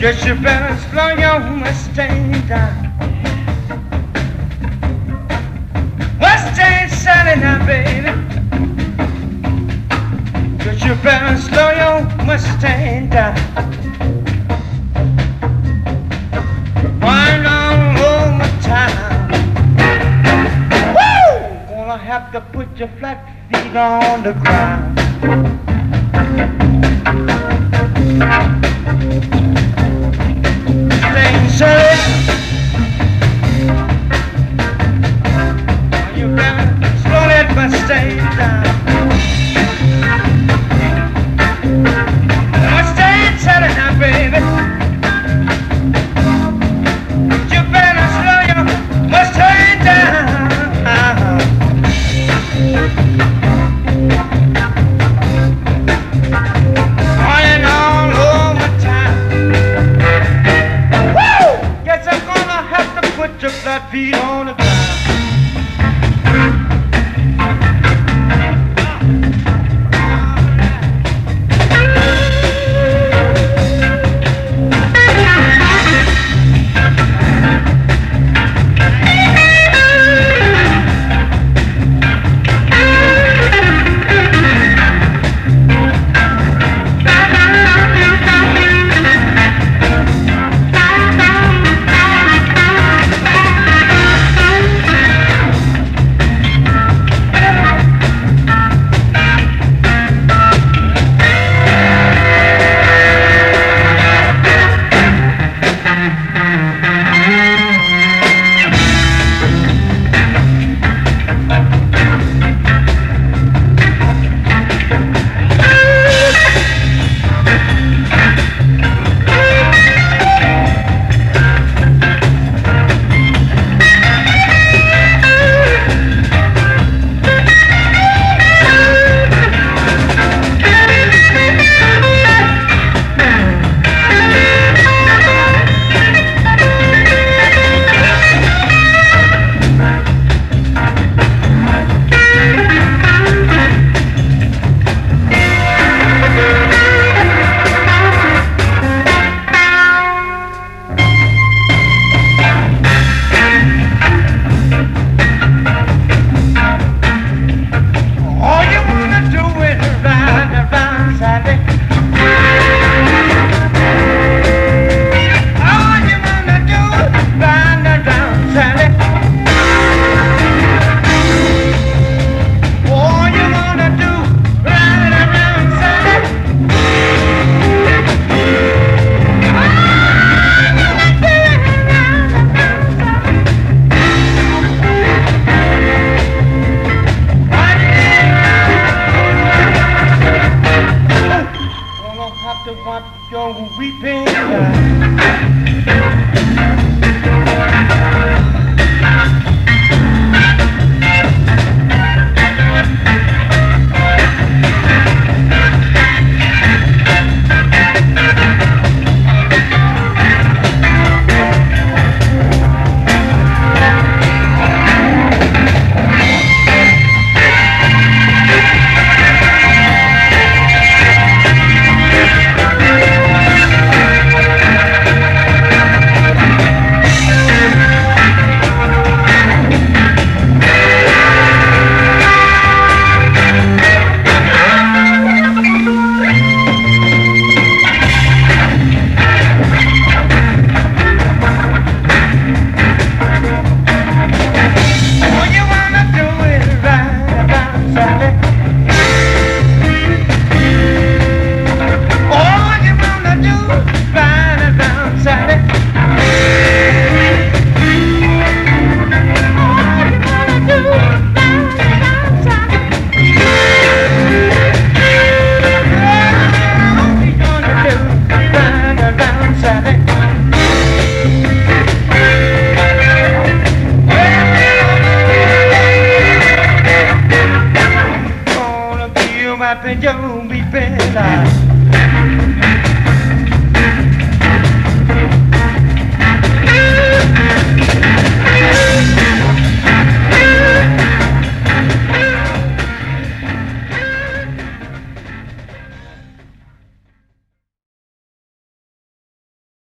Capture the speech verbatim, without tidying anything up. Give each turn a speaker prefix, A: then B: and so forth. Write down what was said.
A: Just you better slow your Mustang down. Mustang selling now, baby. Just you better slow your Mustang down. Wind on over town. Woo! Gonna have to put your flat feet on the ground. Silly. You better slow that Mustang down. Mustang selling now, baby. You better slow your Mustang down. Running all over town. Guess I'm gonna have to put your flat feet on the ground. To wipe your weeping my pinjo, mi pena.